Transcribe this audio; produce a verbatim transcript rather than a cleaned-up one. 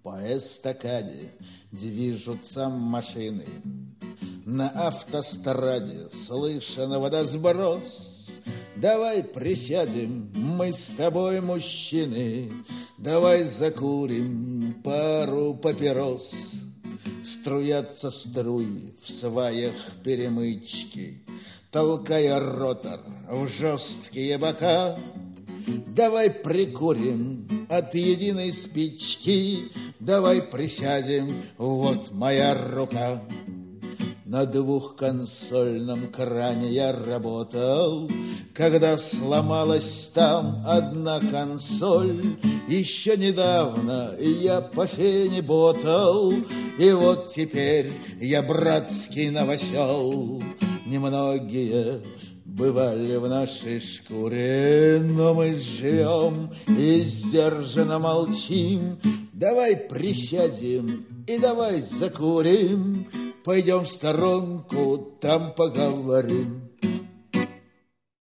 По эстакаде движутся машины, на автостраде слышен водосброс. Давай присядем, мы с тобой мужчины, давай закурим пару папирос. Струятся струи в сваях перемычки, толкая ротор в жесткие бока. Давай прикурим от единой спички, давай присядем, вот моя рука. На двухконсольном кране я работал, когда сломалась там одна консоль. Еще недавно я по фене ботал, и вот теперь я братский новосел. Немногие бывали в нашей шкуре, но мы живем и сдержанно молчим. Давай присядем и давай закурим, пойдем в сторонку, там поговорим.